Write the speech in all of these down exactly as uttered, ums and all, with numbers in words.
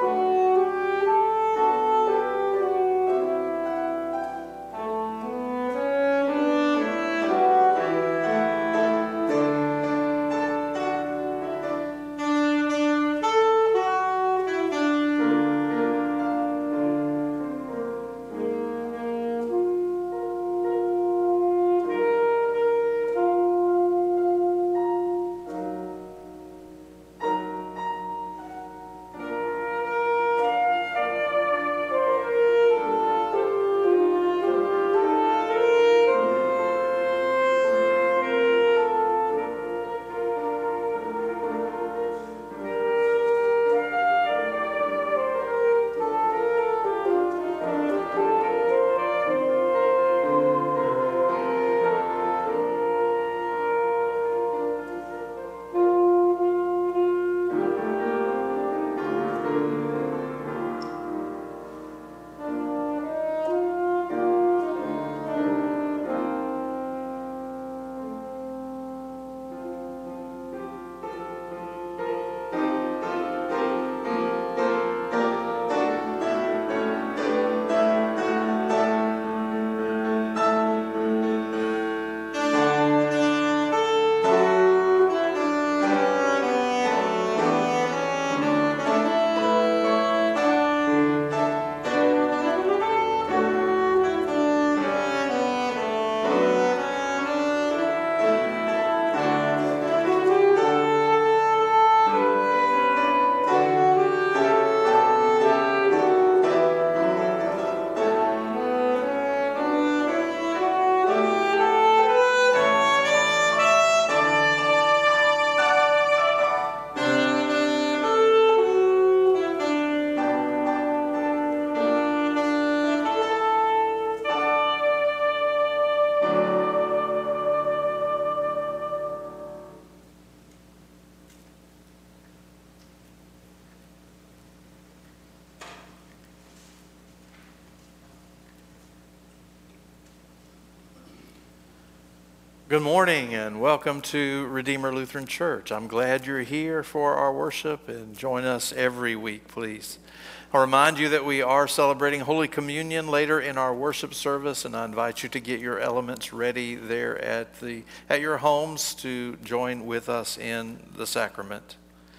Good morning and welcome to Redeemer Lutheran Church. I'm glad you're here for our worship and join us every week, please. I'll remind you that we are celebrating Holy Communion later in our worship service, and I invite you to get your elements ready there at the at your homes to join with us in the sacrament.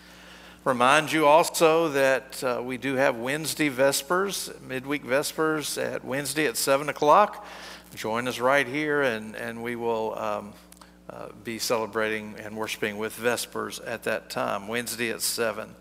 Remind you also that uh, we do have Wednesday Vespers, midweek Vespers at Wednesday at seven o'clock. Join us right here, and, and we will um, uh, be celebrating and worshiping with Vespers at that time, Wednesday at seven.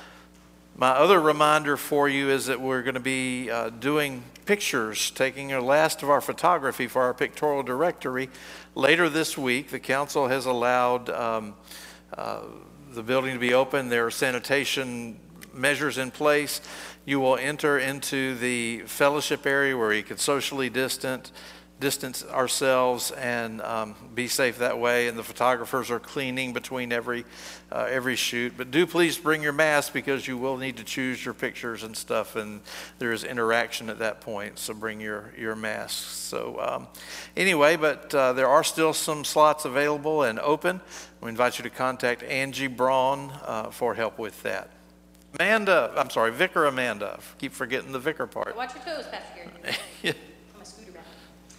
My other reminder for you is that we're going to be uh, doing pictures, taking the last of our photography for our pictorial directory. Later this week, the council has allowed um, uh, the building to be open. There are sanitation measures in place. You will enter into the fellowship area where you can socially distance, distance ourselves and um, be safe that way. And the photographers are cleaning between every uh, every shoot. But do please bring your mask because you will need to choose your pictures and stuff, and there is interaction at that point. So bring your your masks. So um, anyway, but uh, there are still some slots available and open. We invite you to contact Angie Braun uh, for help with that. Amanda, I'm sorry, Vicar Amanda. Keep forgetting the vicar part. Watch your toes, Pastor Gary. Yeah. On my scooter back.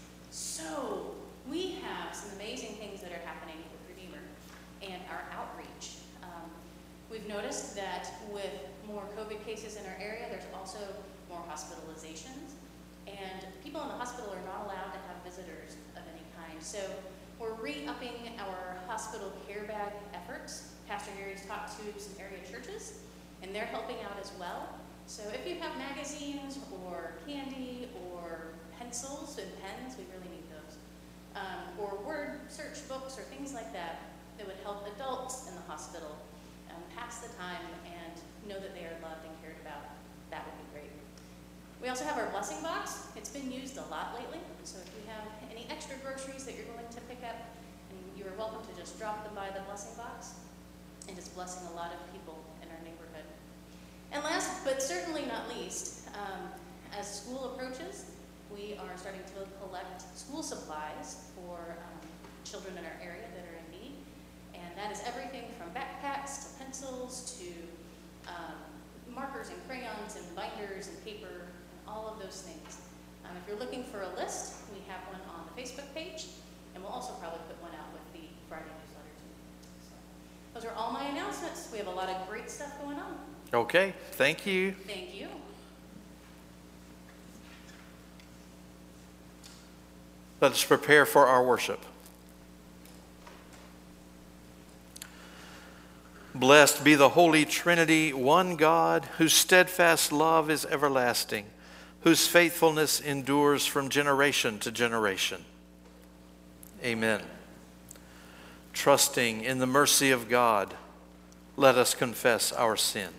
So, we have some amazing things that are happening with Redeemer and our outreach. Um, we've noticed that with more COVID cases in our area, there's also more hospitalizations. And people in the hospital are not allowed to have visitors of any kind. So, we're re-upping our hospital care bag efforts. Pastor Gary's talked to some area churches, and they're helping out as well. So if you have magazines or candy or pencils and pens, we really need those, um, or word search books or things like that that would help adults in the hospital um, pass the time and know that they are loved and cared about, that would be great. We also have our blessing box. It's been used a lot lately, so if you have any extra groceries that you're going to pick up, and you are welcome to just drop them by the blessing box. And it's blessing a lot of people in our neighborhood. And last, but certainly not least, um, as school approaches, we are starting to collect school supplies for um, children in our area that are in need. And that is everything from backpacks to pencils to um, markers and crayons and binders and paper and all of those things. Um, if you're looking for a list, we have one on the Facebook page, and we'll also probably put one out with the Friday newsletter too. So, those are all my announcements. We have a lot of great stuff going on. Okay, thank you. Thank you. Let us prepare for our worship. Blessed be the Holy Trinity, one God, whose steadfast love is everlasting, whose faithfulness endures from generation to generation. Amen. Trusting in the mercy of God, let us confess our sin.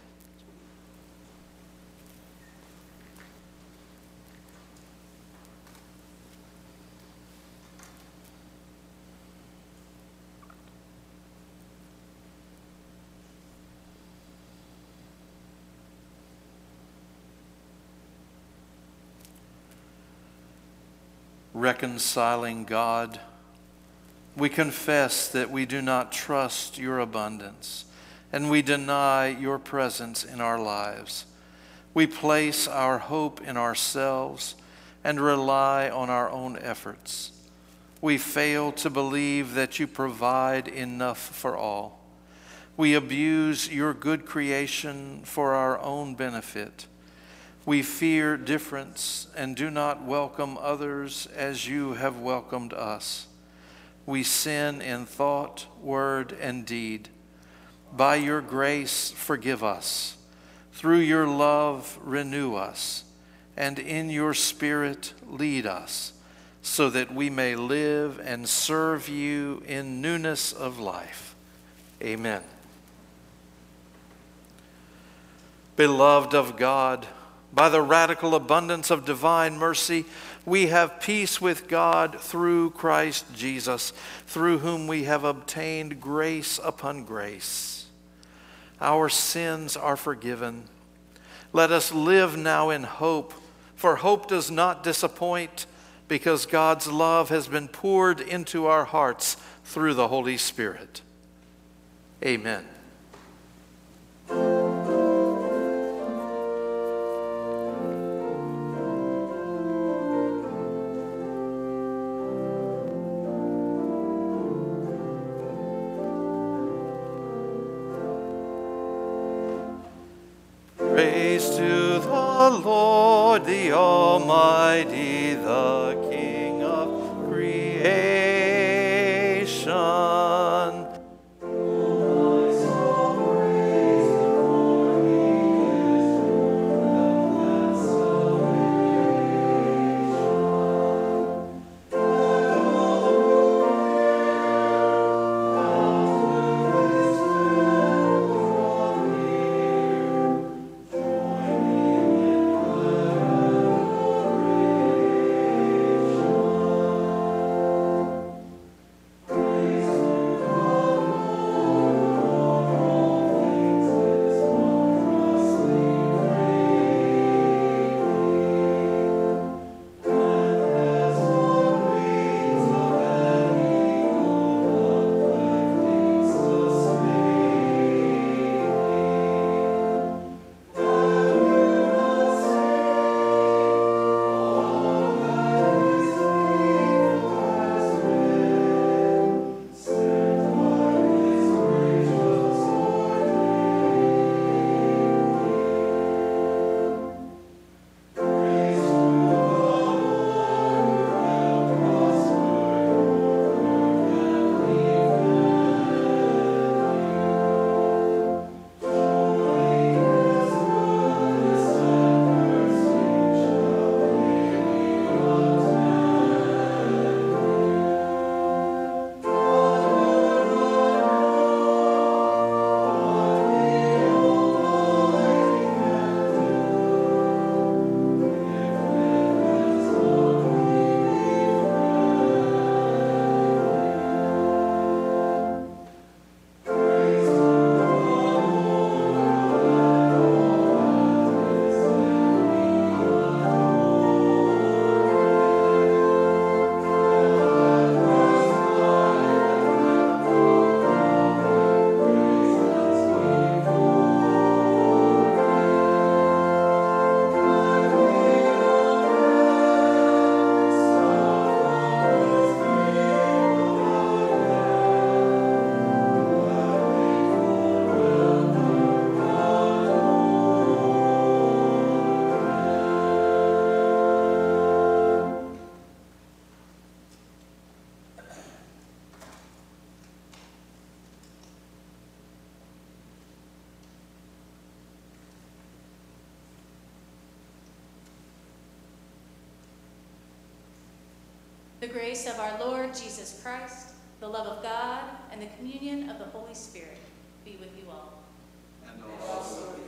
Reconciling God, we confess that we do not trust your abundance, and we deny your presence in our lives. We place our hope in ourselves and rely on our own efforts. We fail to believe that you provide enough for all. We abuse your good creation for our own benefit. We fear difference and do not welcome others as you have welcomed us. We sin in thought, word, and deed. By your grace, forgive us. Through your love, renew us. And in your Spirit, lead us, so that we may live and serve you in newness of life. Amen. Beloved of God, by the radical abundance of divine mercy, we have peace with God through Christ Jesus, through whom we have obtained grace upon grace. Our sins are forgiven. Let us live now in hope, for hope does not disappoint, because God's love has been poured into our hearts through the Holy Spirit. Amen. Praise to the Lord, the Almighty, the King of creation. The grace of our Lord Jesus Christ, the love of God, and the communion of the Holy Spirit be with you all. And also with you.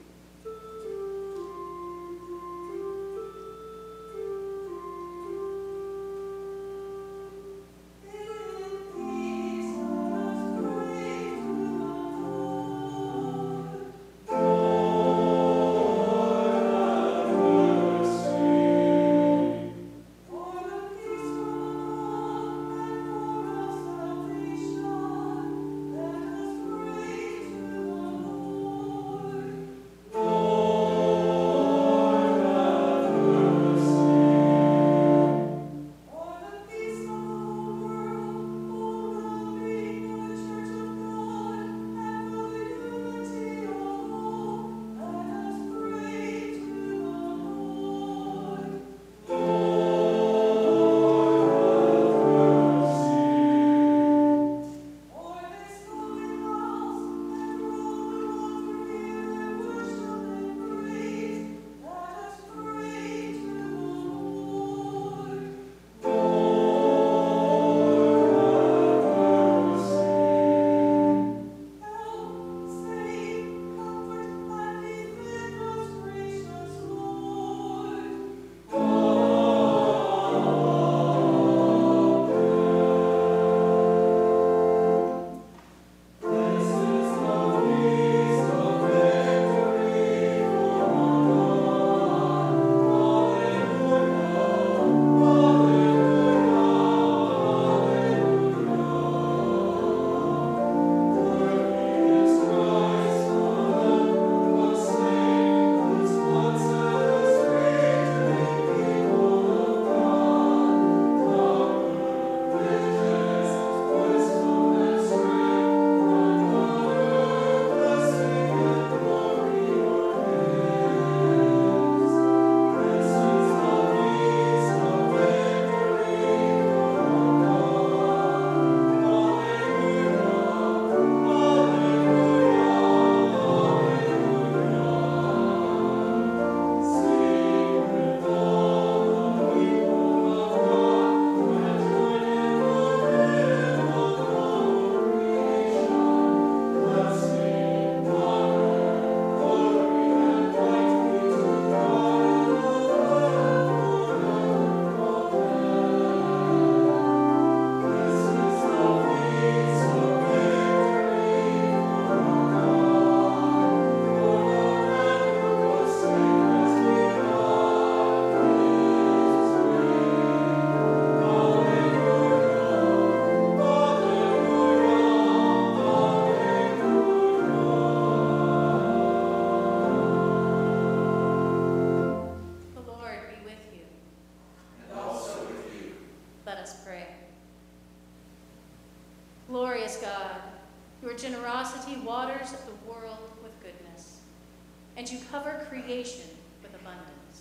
Glorious God, your generosity waters the world with goodness, and you cover creation with abundance.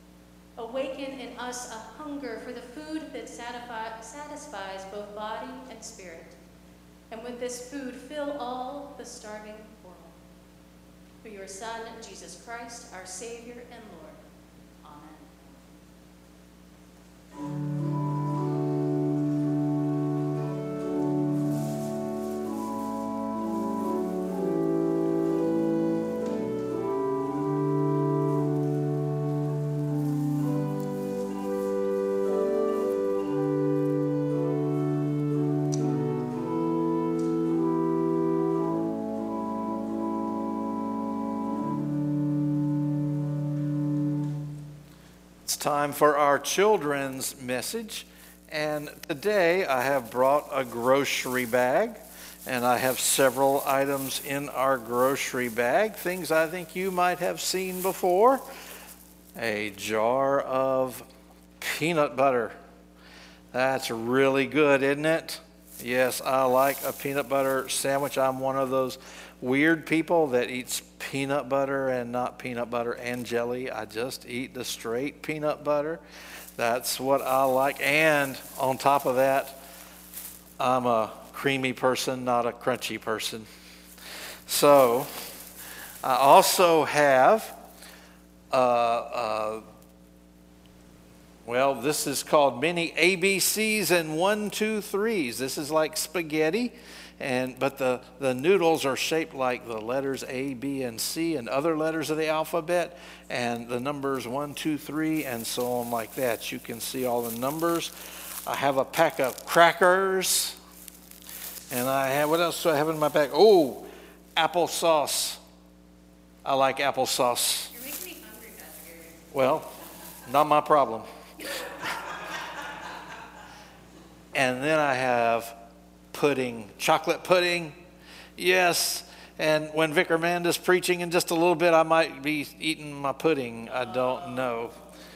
Awaken in us a hunger for the food that satisfi- satisfies both body and spirit, and with this food fill all the starving world. Through your Son, Jesus Christ, our Savior and Lord. Amen. Time for our children's message, and today I have brought a grocery bag, and I have several items in our grocery bag, things I think you might have seen before. A jar of peanut butter. That's really good, isn't it? Yes, I like a peanut butter sandwich. I'm one of those weird people that eats peanut butter and not peanut butter and jelly. I just eat the straight peanut butter. That's what I like. And on top of that, I'm a creamy person, not a crunchy person. So I also have, uh, uh, well, this this is called many A B Cs and one, two, threes. This is like spaghetti, and but the, the noodles are shaped like the letters A, B, and C and other letters of the alphabet, and the numbers one, two, three, and so on like that. You can see all the numbers. I have a pack of crackers, and I have, what else do I have in my pack? Oh, applesauce. I like applesauce. You're making me hungry, Pastor Gary. Well, not my problem. And then I have pudding, chocolate pudding. Yes. And when Vicar Amanda's preaching in just a little bit, I might be eating my pudding. I don't know.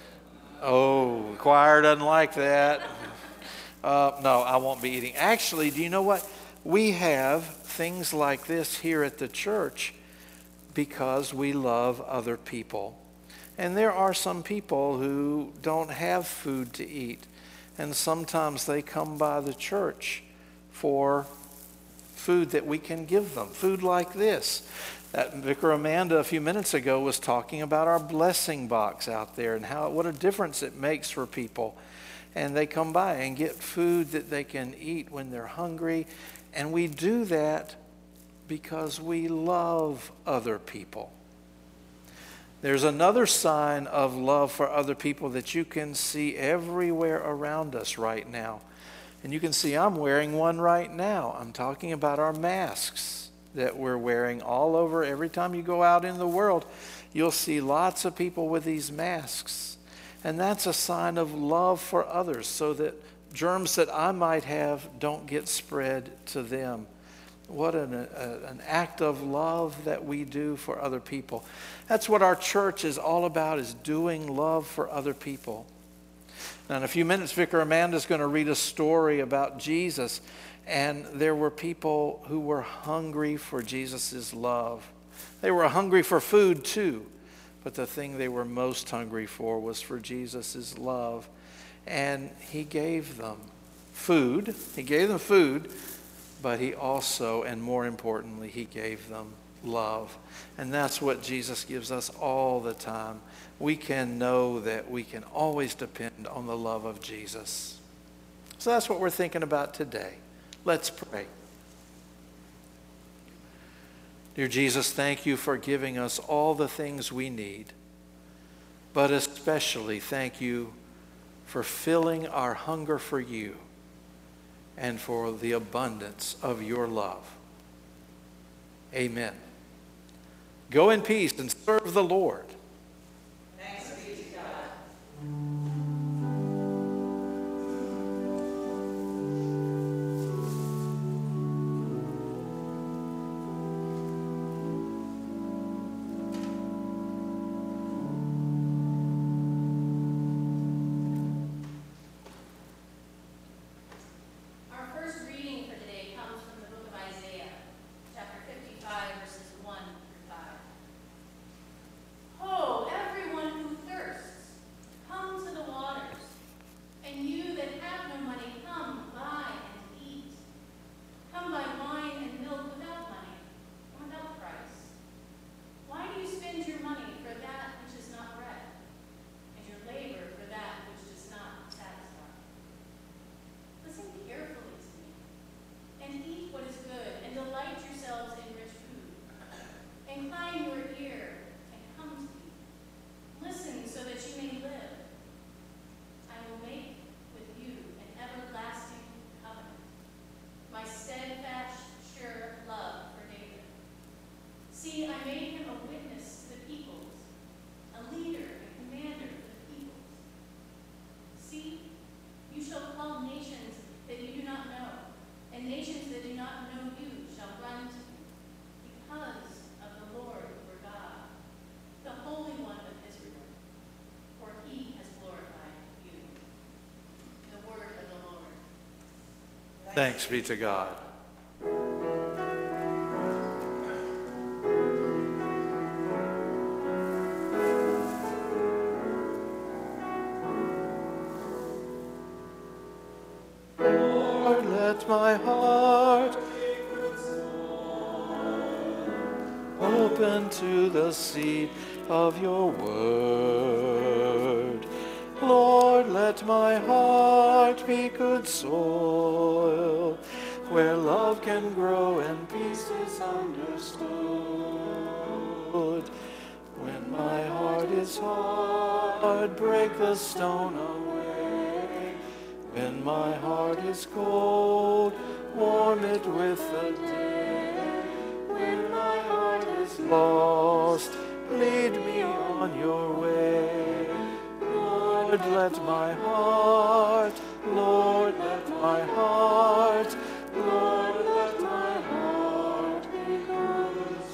Oh, the choir doesn't like that. Uh, no, I won't be eating. Actually, do you know what? We have things like this here at the church because we love other people. And there are some people who don't have food to eat. And sometimes they come by the church for food that we can give them. Food like this. That Vicar Amanda a few minutes ago was talking about our blessing box out there and how what a difference it makes for people. And they come by and get food that they can eat when they're hungry. And we do that because we love other people. There's another sign of love for other people that you can see everywhere around us right now. And you can see I'm wearing one right now. I'm talking about our masks that we're wearing all over. Every time you go out in the world, you'll see lots of people with these masks. And that's a sign of love for others so that germs that I might have don't get spread to them. What an, a, an act of love that we do for other people. That's what our church is all about, is doing love for other people. Now, in a few minutes, Vicar Amanda is going to read a story about Jesus. And there were people who were hungry for Jesus' love. They were hungry for food too. But the thing they were most hungry for was for Jesus' love. And he gave them food. He gave them food. But he also, and more importantly, he gave them love. And that's what Jesus gives us all the time. We can know that we can always depend on the love of Jesus. So that's what we're thinking about today. Let's pray. Dear Jesus, thank you for giving us all the things we need. But especially thank you for filling our hunger for you and for the abundance of your love. Amen. Go in peace and serve the Lord. Thanks be to God. Our first reading for today comes from the book of Isaiah, chapter fifty-five, verses one through five. Ho, everyone who thirsts, come to the waters, and you that have no money, come, buy and eat. Come buy wine and milk without money, and without price. Why do you spend your money for that which is not bread, and your labor for that which does not satisfy? Listen carefully to me, and eat what is good, and delight yourselves in rich food. Incline your ear and come to me. Listen so that you may live. I will make with you an everlasting covenant, my steadfast, sure love for David. See, I made him a witness to the peoples, a leader and commander for the peoples. See, you shall call nations that you do not know, and nations that do not know you shall run to you, because of the Lord your God, the Holy One of Israel, for he has glorified you. The word of the Lord. Thanks be to God. Lord, let my heart open to the seed of your word. Lord, Lord, let my heart be good soil, where love can grow and peace is understood. When my heart is hard, break the stone away. When my heart is cold, warm it with the day. When my heart is lost, lead me on your way. Lord, let my heart, Lord, let my heart, Lord, let my heart be good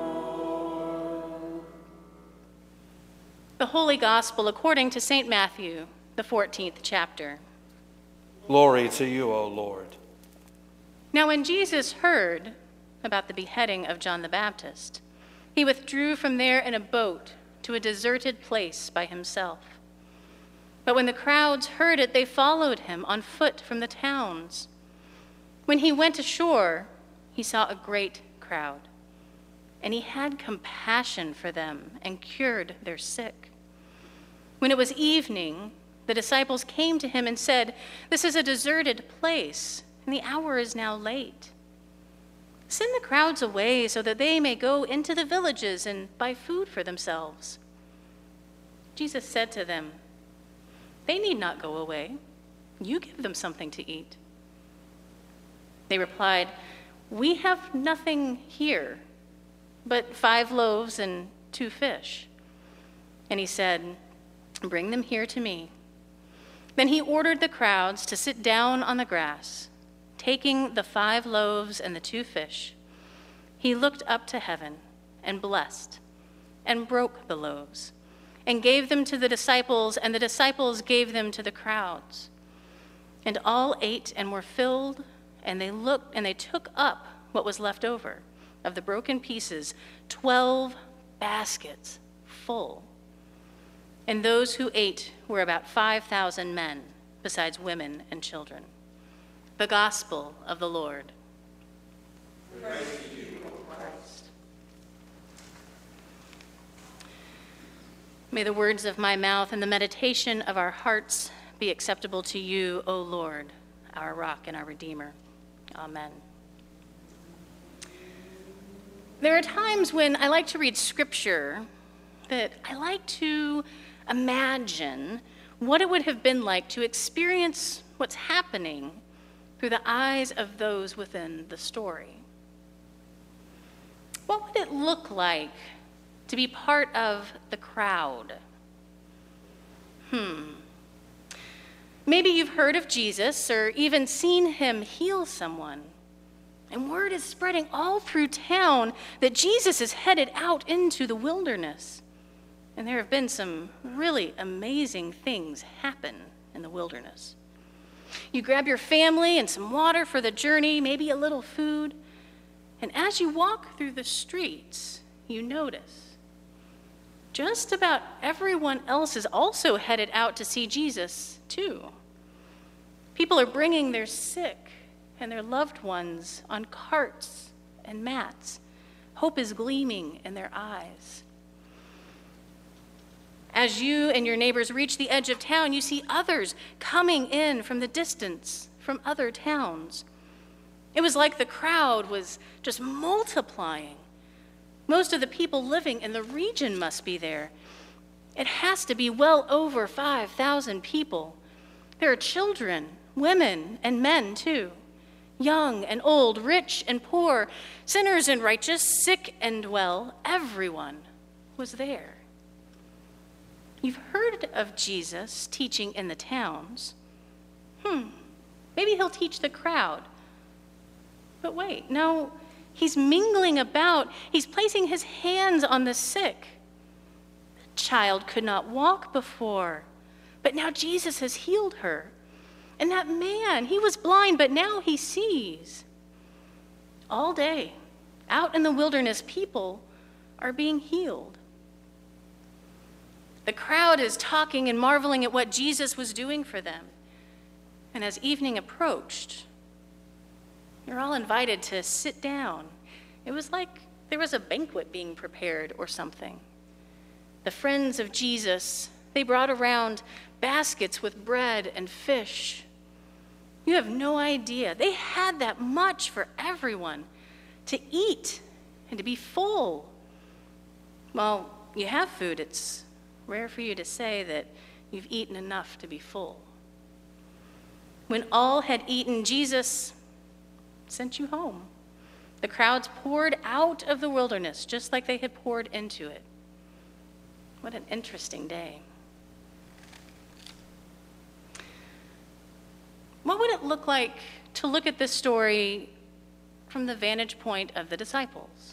soil. The Holy Gospel according to Saint Matthew, the fourteenth chapter. Glory to you, O Lord. Now when Jesus heard about the beheading of John the Baptist, he withdrew from there in a boat to a deserted place by himself. But when the crowds heard it, they followed him on foot from the towns. When he went ashore, he saw a great crowd, and he had compassion for them and cured their sick. When it was evening, the disciples came to him and said, "This is a deserted place, and the hour is now late. Send the crowds away so that they may go into the villages and buy food for themselves." Jesus said to them, "They need not go away. You give them something to eat." They replied, "We have nothing here but five loaves and two fish." And he said, "Bring them here to me." Then he ordered the crowds to sit down on the grass. Taking the five loaves and the two fish, he looked up to heaven and blessed and broke the loaves and gave them to the disciples, and the disciples gave them to the crowds. And all ate and were filled, and they looked and they took up what was left over of the broken pieces, twelve baskets full. And those who ate were about five thousand men, besides women and children. The Gospel of the Lord. Praise to you, O Christ. May the words of my mouth and the meditation of our hearts be acceptable to you, O Lord, our rock and our Redeemer. Amen. There are times when I like to read scripture that I like to imagine what it would have been like to experience what's happening through the eyes of those within the story. What would it look like to be part of the crowd? Hmm. Maybe you've heard of Jesus or even seen him heal someone. And word is spreading all through town that Jesus is headed out into the wilderness. And there have been some really amazing things happen in the wilderness. You grab your family and some water for the journey, maybe a little food. And as you walk through the streets, you notice just about everyone else is also headed out to see Jesus, too. People are bringing their sick and their loved ones on carts and mats. Hope is gleaming in their eyes. As you and your neighbors reach the edge of town, you see others coming in from the distance, from other towns. It was like the crowd was just multiplying. Most of the people living in the region must be there. It has to be well over five thousand people. There are children, women, and men too. Young and old, rich and poor, sinners and righteous, sick and well, everyone was there. You've heard of Jesus teaching in the towns. Hmm, maybe he'll teach the crowd. But wait, no, he's mingling about. He's placing his hands on the sick. The child could not walk before, but now Jesus has healed her. And that man, he was blind, but now he sees. All day, out in the wilderness, people are being healed. The crowd is talking and marveling at what Jesus was doing for them. And as evening approached, you're all invited to sit down. It was like there was a banquet being prepared or something. The friends of Jesus They brought around baskets with bread and fish. You have no idea. They had that much for everyone to eat and to be full. Well, you have food. It's rare for you to say that you've eaten enough to be full. When all had eaten, Jesus sent you home. The crowds poured out of the wilderness just like they had poured into it. What an interesting day. What would it look like to look at this story from the vantage point of the disciples?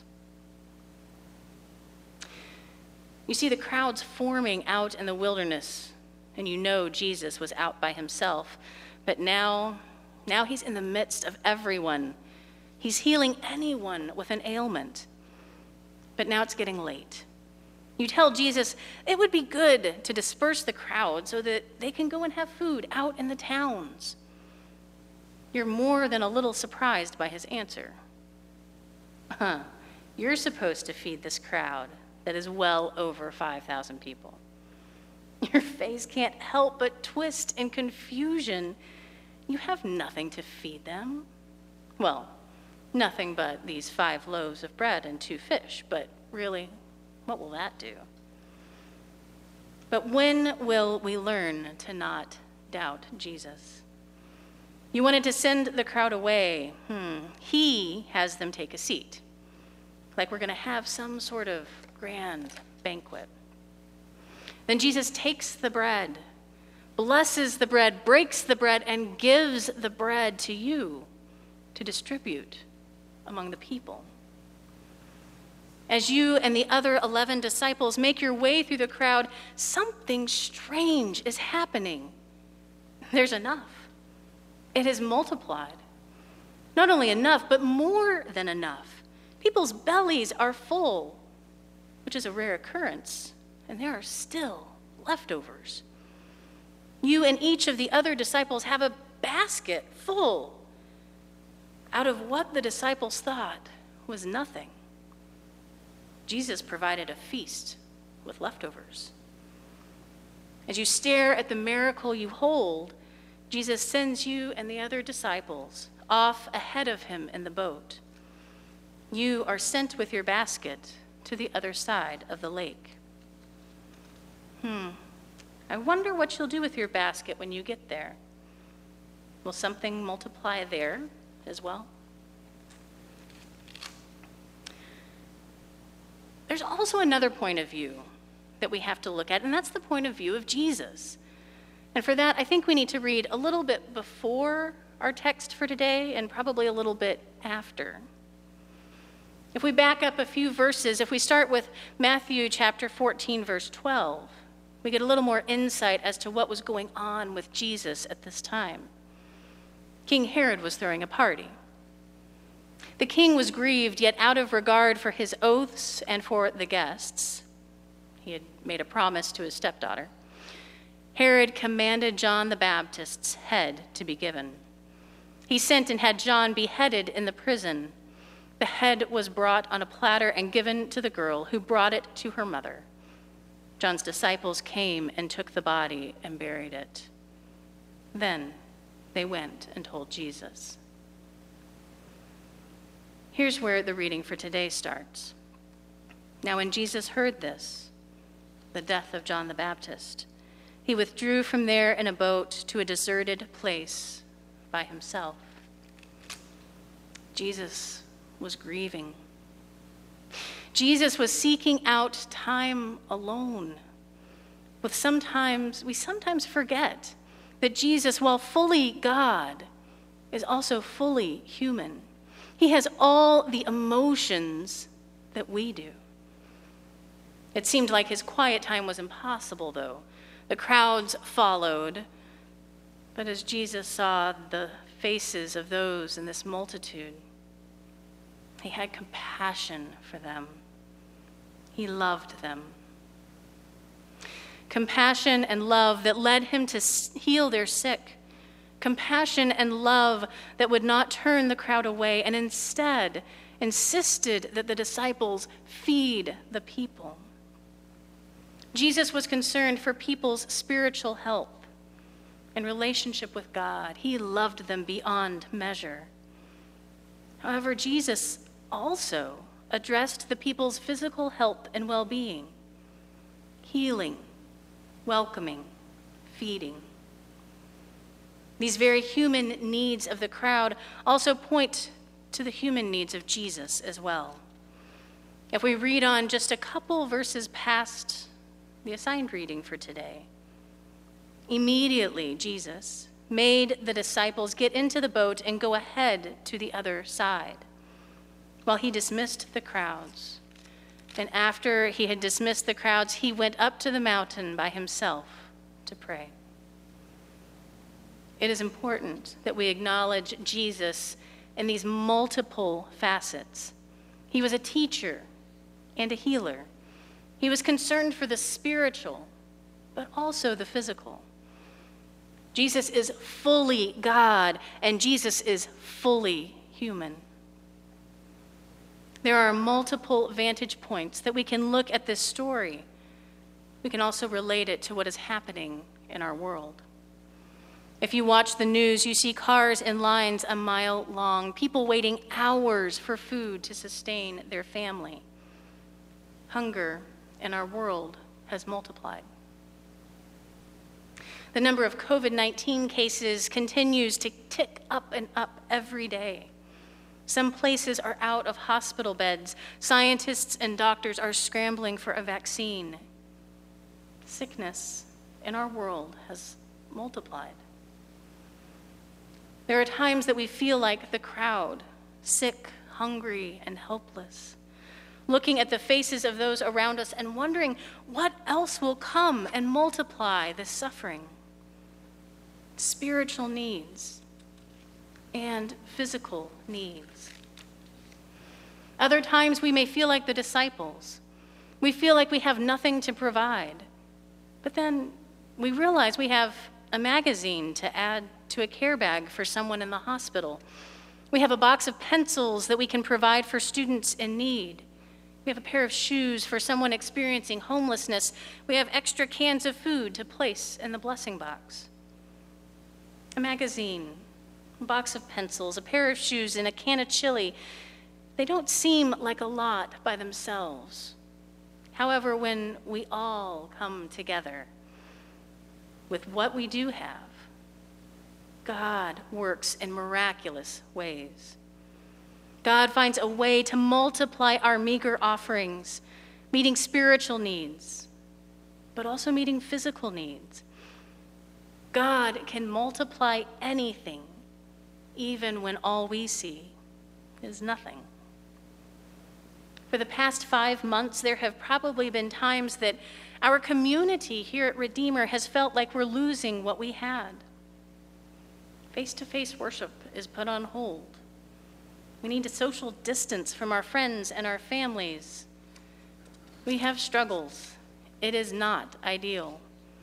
You see the crowds forming out in the wilderness, and you know Jesus was out by himself. But now, now he's in the midst of everyone. He's healing anyone with an ailment. But now it's getting late. You tell Jesus it would be good to disperse the crowd so that they can go and have food out in the towns. You're more than a little surprised by his answer. Huh, you're supposed to feed this crowd that is well over five thousand people. Your face can't help but twist in confusion. You have nothing to feed them. Well, nothing but these five loaves of bread and two fish, but really, what will that do? But when will we learn to not doubt Jesus? You wanted to send the crowd away. Hmm. He has them take a seat, like we're going to have some sort of grand banquet. Then Jesus takes the bread, blesses the bread, breaks the bread, and gives the bread to you to distribute among the people. As you and the other eleven disciples make your way through the crowd, something strange is happening. There's enough. It has multiplied. Not only enough, but more than enough. People's bellies are full, which is a rare occurrence, and there are still leftovers. You and each of the other disciples have a basket full out of what the disciples thought was nothing. Jesus provided a feast with leftovers. As you stare at the miracle you hold, Jesus sends you and the other disciples off ahead of him in the boat. You are sent with your basket to the other side of the lake. Hmm. I wonder what you'll do with your basket when you get there. Will something multiply there as well? There's also another point of view that we have to look at, and that's the point of view of Jesus. And for that, I think we need to read a little bit before our text for today and probably a little bit after. If we back up a few verses, if we start with Matthew chapter fourteen, verse twelve, we get a little more insight as to what was going on with Jesus at this time. King Herod was throwing a party. The king was grieved, yet out of regard for his oaths and for the guests, he had made a promise to his stepdaughter, Herod commanded John the Baptist's head to be given. He sent and had John beheaded in the prison. The head was brought on a platter and given to the girl, who brought it to her mother. John's disciples came and took the body and buried it. Then they went and told Jesus. Here's where the reading for today starts. Now when Jesus heard this, the death of John the Baptist, he withdrew from there in a boat to a deserted place by himself. Jesus was grieving. Jesus was seeking out time alone. With sometimes, we sometimes forget that Jesus, while fully God, is also fully human. He has all the emotions that we do. It seemed like his quiet time was impossible, though. The crowds followed, but as Jesus saw the faces of those in this multitude, he had compassion for them. He loved them. Compassion and love that led him to heal their sick. Compassion and love that would not turn the crowd away and instead insisted that the disciples feed the people. Jesus was concerned for people's spiritual health and relationship with God. He loved them beyond measure. However, Jesus also addressed the people's physical health and well-being, healing, welcoming, feeding. These very human needs of the crowd also point to the human needs of Jesus as well. If we read on just a couple verses past the assigned reading for today, immediately Jesus made the disciples get into the boat and go ahead to the other side, while he dismissed the crowds. And after he had dismissed the crowds, he went up to the mountain by himself to pray. It is important that we acknowledge Jesus in these multiple facets. He was a teacher and a healer. He was concerned for the spiritual, but also the physical. Jesus is fully God, and Jesus is fully human. There are multiple vantage points that we can look at this story. We can also relate it to what is happening in our world. If you watch the news, you see cars in lines a mile long, people waiting hours for food to sustain their family. Hunger in our world has multiplied. The number of covid nineteen cases continues to tick up and up every day. Some places are out of hospital beds. Scientists and doctors are scrambling for a vaccine. Sickness in our world has multiplied. There are times that we feel like the crowd, sick, hungry, and helpless, looking at the faces of those around us and wondering what else will come and multiply this suffering. Spiritual needs and physical needs. Other times we may feel like the disciples. We feel like we have nothing to provide. But then we realize we have a magazine to add to a care bag for someone in the hospital. We have a box of pencils that we can provide for students in need. We have a pair of shoes for someone experiencing homelessness. We have extra cans of food to place in the blessing box. A magazine, a box of pencils, a pair of shoes, and a can of chili. They don't seem like a lot by themselves. However, when we all come together with what we do have, God works in miraculous ways. God finds a way to multiply our meager offerings, meeting spiritual needs, but also meeting physical needs. God can multiply anything, even when all we see is nothing. For the past five months, there have probably been times that our community here at Redeemer has felt like we're losing what we had. Face-to-face worship is put on hold. We need to social distance from our friends and our families. We have struggles. It is not ideal.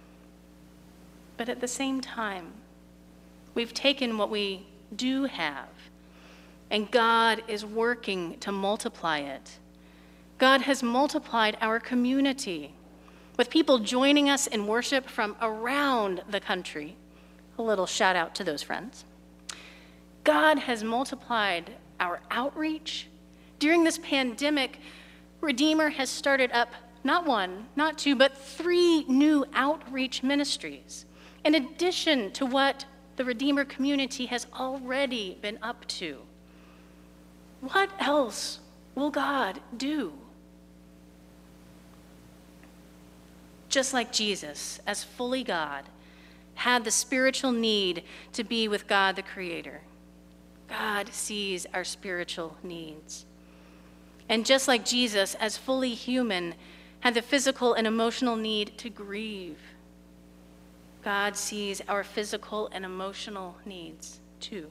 But at the same time, we've taken what we do have, and God is working to multiply it. God has multiplied our community with people joining us in worship from around the country. A little shout out to those friends. God has multiplied our outreach. During this pandemic, Redeemer has started up not one, not two, but three new outreach ministries, in addition to what the Redeemer community has already been up to. What else will God do? Just like Jesus, as fully God, had the spiritual need to be with God the Creator, God sees our spiritual needs. And just like Jesus, as fully human, had the physical and emotional need to grieve, God sees our physical and emotional needs too.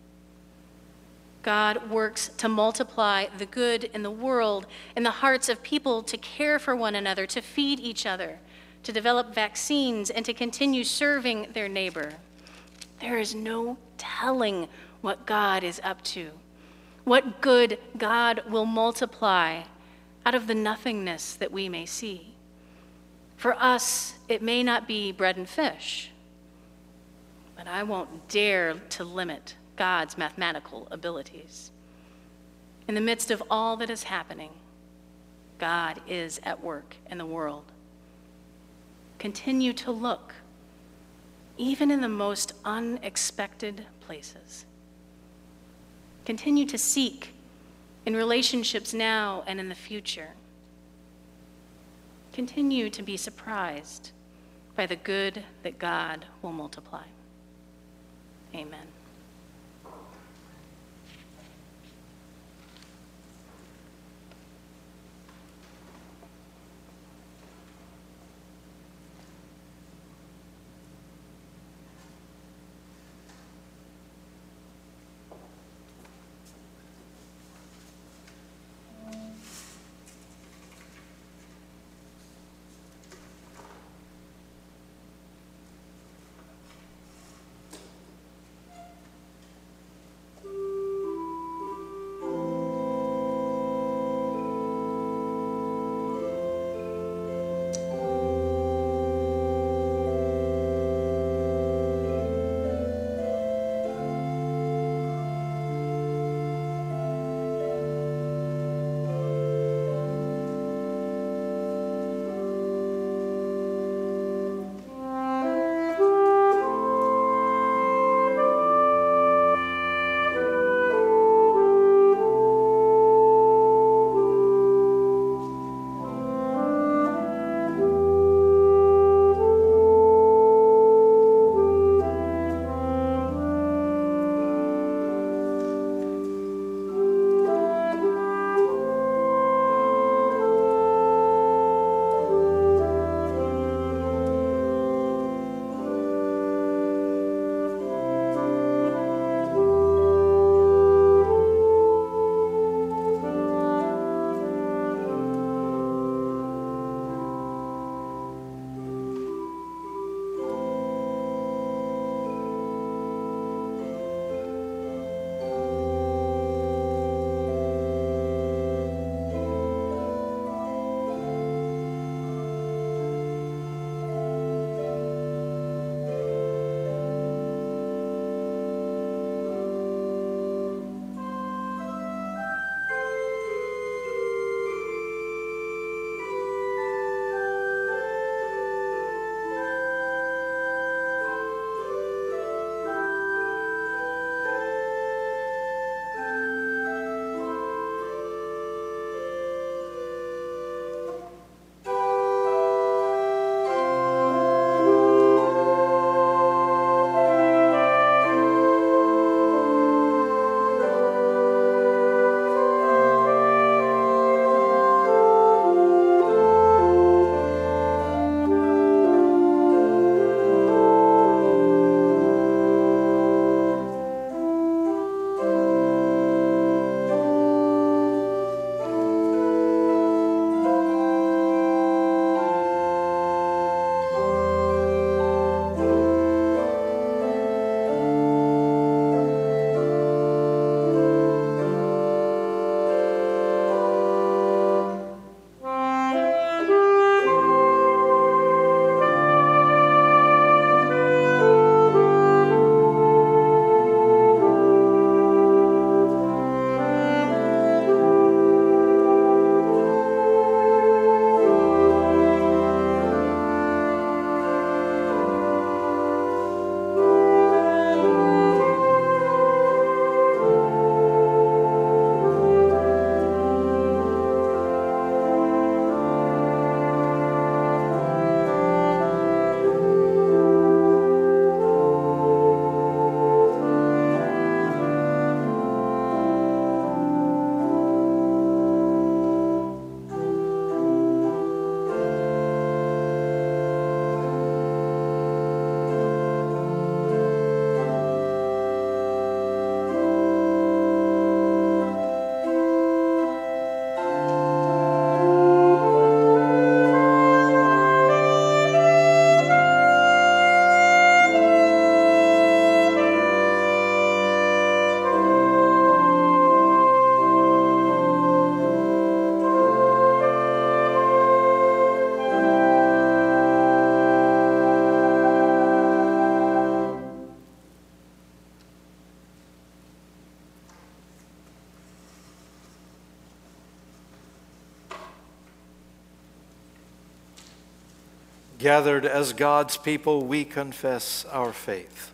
God works to multiply the good in the world, in the hearts of people, to care for one another, to feed each other, to develop vaccines, and to continue serving their neighbor. There is no telling what God is up to, what good God will multiply out of the nothingness that we may see. For us, it may not be bread and fish, but I won't dare to limit God's mathematical abilities. In the midst of all that is happening, God is at work in the world. Continue to look, even in the most unexpected places. Continue to seek in relationships now and in the future. Continue to be surprised by the good that God will multiply. Amen. Gathered as God's people, we confess our faith.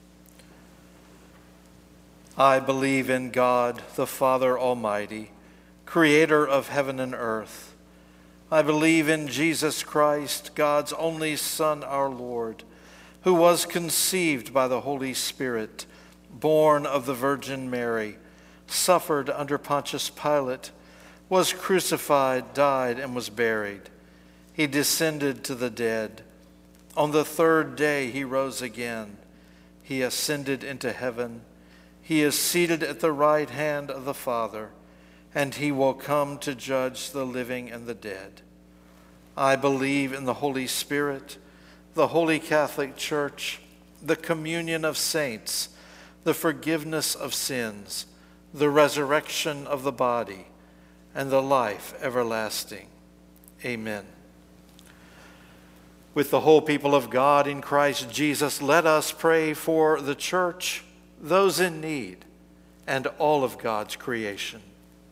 I believe in God, the Father Almighty, creator of heaven and earth. I believe in Jesus Christ, God's only Son, our Lord, who was conceived by the Holy Spirit, born of the Virgin Mary, suffered under Pontius Pilate, was crucified, died, and was buried. He descended to the dead. On the third day he rose again. He ascended into heaven. He is seated at the right hand of the Father, and he will come to judge the living and the dead. I believe in the Holy Spirit, the Holy Catholic Church, the communion of saints, the forgiveness of sins, the resurrection of the body, and the life everlasting. Amen. With the whole people of God in Christ Jesus, let us pray for the church, those in need, and all of God's creation.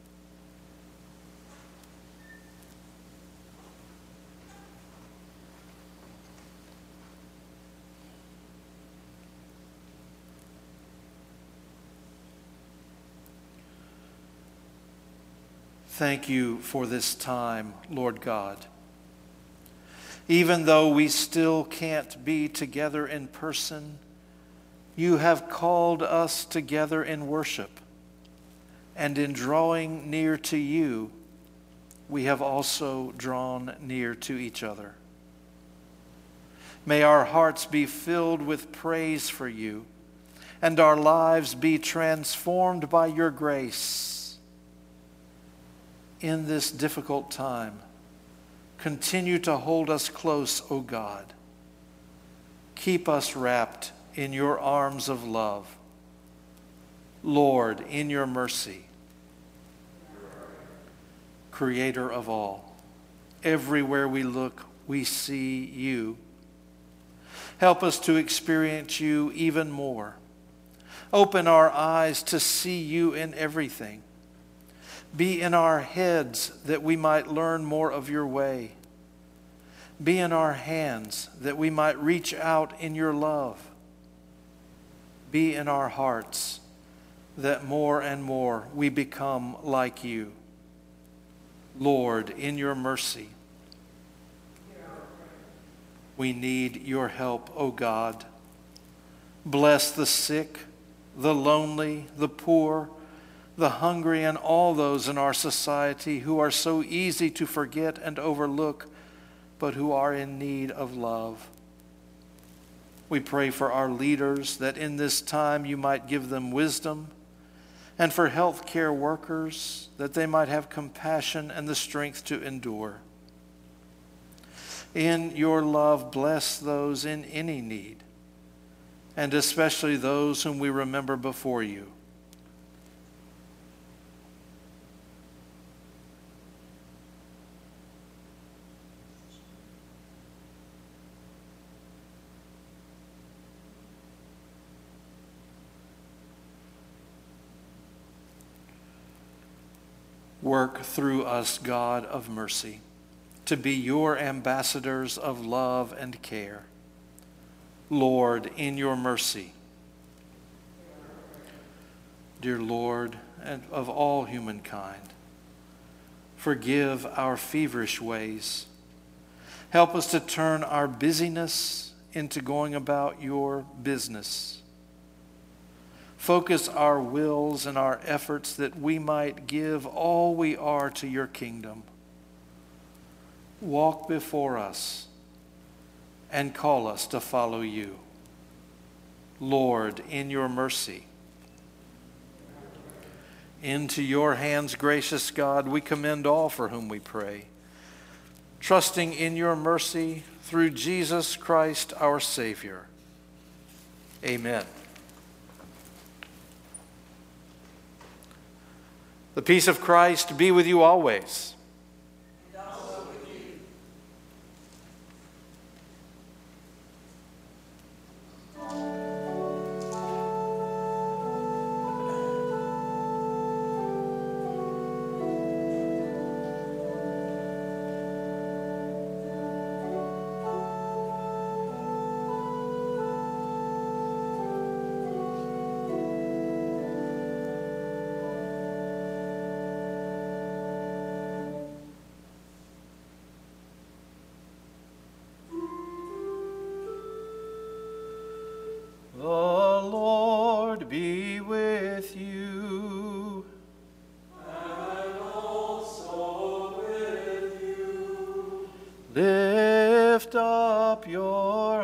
Thank you for this time, Lord God. Even though we still can't be together in person, you have called us together in worship. And in drawing near to you, we have also drawn near to each other. May our hearts be filled with praise for you, and our lives be transformed by your grace. In this difficult time, continue to hold us close, O God. Keep us wrapped in your arms of love. Lord, in your mercy, Creator of all, everywhere we look, we see you. Help us to experience you even more. Open our eyes to see you in everything. Be in our heads that we might learn more of your way. Be in our hands that we might reach out in your love. Be in our hearts that more and more we become like you. Lord, in your mercy, we need your help, O God. Bless the sick, the lonely, the poor, the hungry, and all those in our society who are so easy to forget and overlook, but who are in need of love. We pray for our leaders, that in this time you might give them wisdom, and for healthcare workers, that they might have compassion and the strength to endure. In your love, bless those in any need, and especially those whom we remember before you. Work through us, God of mercy, to be your ambassadors of love and care. Lord, in your mercy, dear Lord, and of all humankind, forgive our feverish ways. Help us to turn our busyness into going about your business. Focus our wills and our efforts that we might give all we are to your kingdom. Walk before us and call us to follow you. Lord, in your mercy. Into your hands, gracious God, we commend all for whom we pray, trusting in your mercy through Jesus Christ our Savior. Amen. The peace of Christ be with you always. And also with you. The Lord be with you. And also with you. Lift up your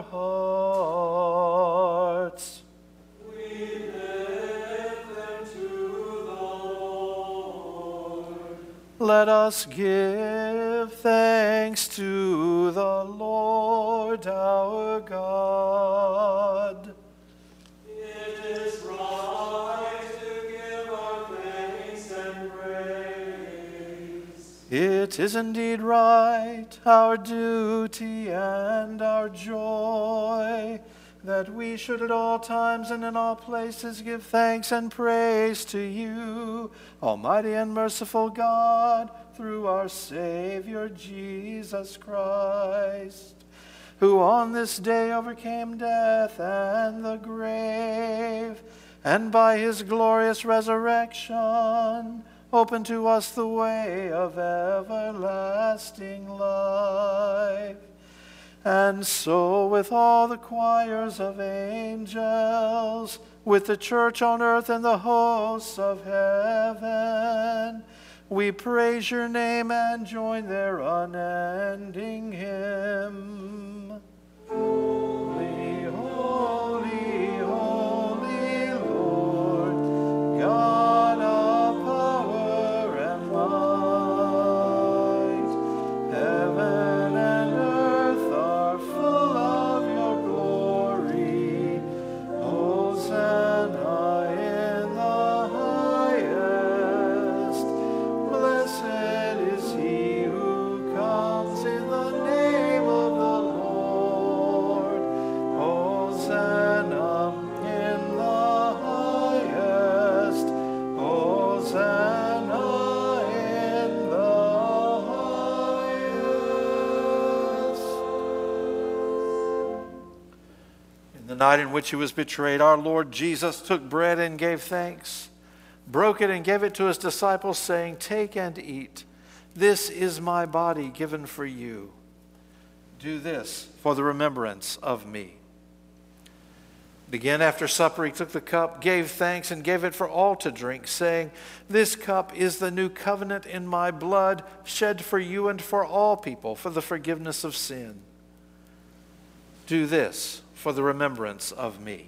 hearts. We lift them to the Lord. Let us give thanks to the Lord our God. It is right to give our thanks and praise. It is indeed right, our duty and our joy, that we should at all times and in all places give thanks and praise to you, Almighty and merciful God, through our Savior Jesus Christ, who on this day overcame death and the grave, and by his glorious resurrection opened to us the way of everlasting life. And so with all the choirs of angels, with the church on earth and the hosts of heaven, we praise your name and join their unending hymn. Holy, holy, holy Lord, God of power and might, heaven and earth are full of your glory. Hosanna in the highest. Blessed is he who comes in the name of the Lord. Hosanna in the highest. Hosanna in the highest. In the night in which he was betrayed, our Lord Jesus took bread and gave thanks, broke it and gave it to his disciples, saying, "Take and eat. This is my body given for you. Do this for the remembrance of me." Again, after supper, he took the cup, gave thanks, and gave it for all to drink, saying, "This cup is the new covenant in my blood, shed for you and for all people for the forgiveness of sin. Do this for the remembrance of me."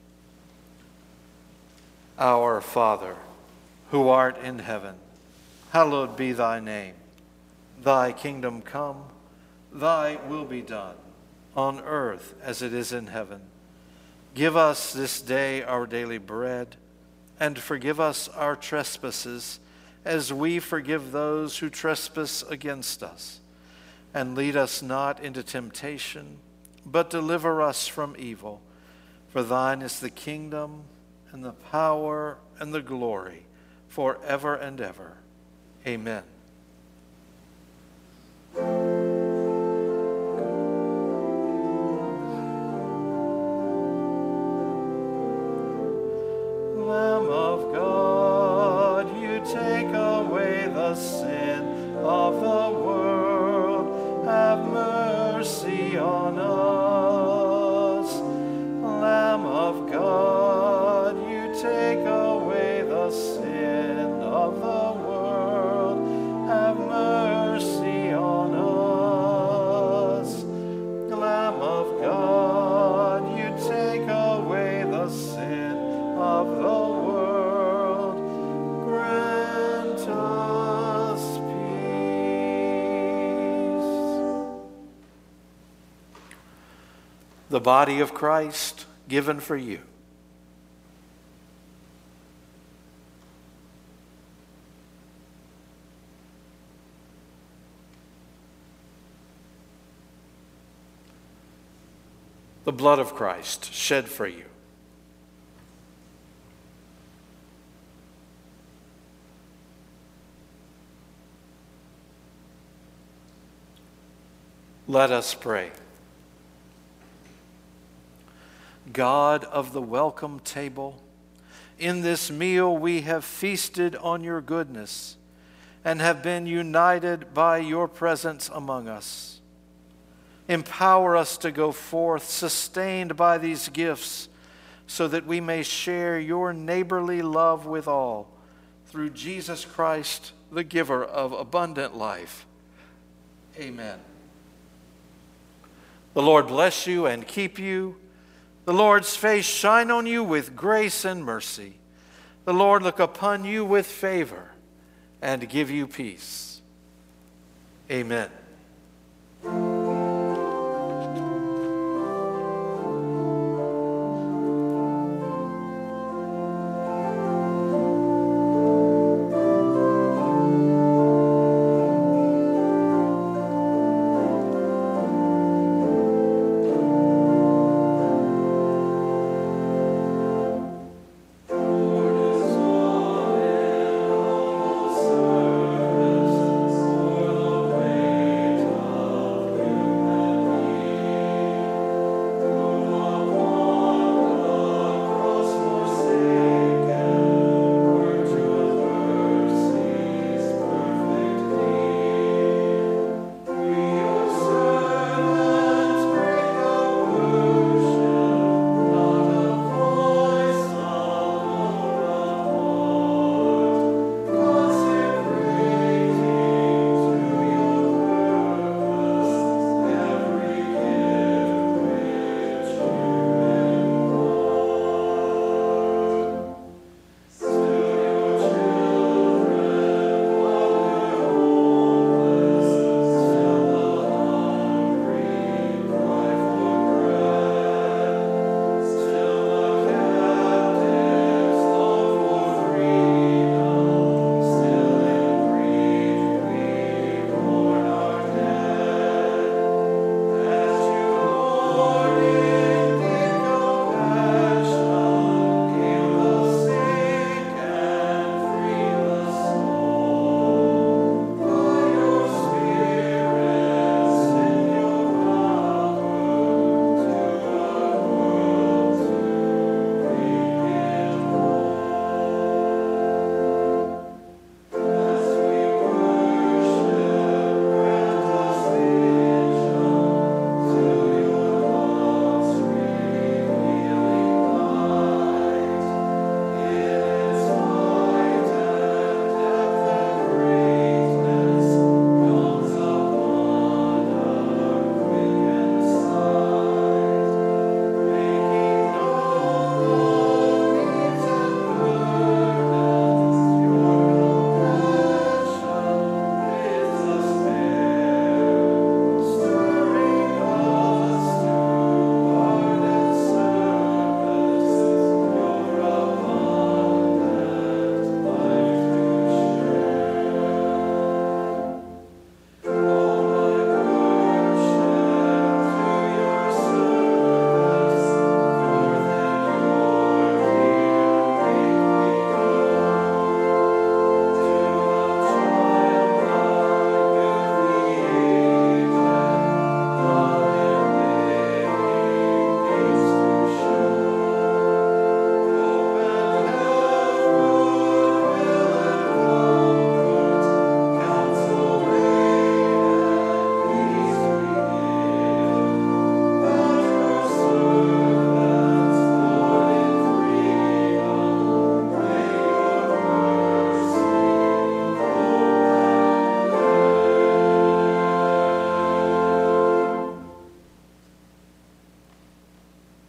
Our Father, who art in heaven, hallowed be thy name. Thy kingdom come, thy will be done, on earth as it is in heaven. Give us this day our daily bread, and forgive us our trespasses, as we forgive those who trespass against us. And lead us not into temptation, but deliver us from evil. For thine is the kingdom, and the power, and the glory, forever and ever. Amen. Lamb of God, you take away the sin of the world. Have mercy on us. Lamb of God, you take away the sin of the world. Have mercy on us. Lamb of God, you take away the sin of the world. Grant us peace. The body of Christ given for you. The blood of Christ shed for you. Let us pray. God of the welcome table, in this meal we have feasted on your goodness and have been united by your presence among us. Empower us to go forth, sustained by these gifts, so that we may share your neighborly love with all, through Jesus Christ, the giver of abundant life. Amen. The Lord bless you and keep you. The Lord's face shine on you with grace and mercy. The Lord look upon you with favor and give you peace. Amen.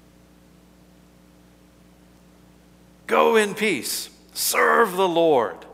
Go in peace. Serve the Lord.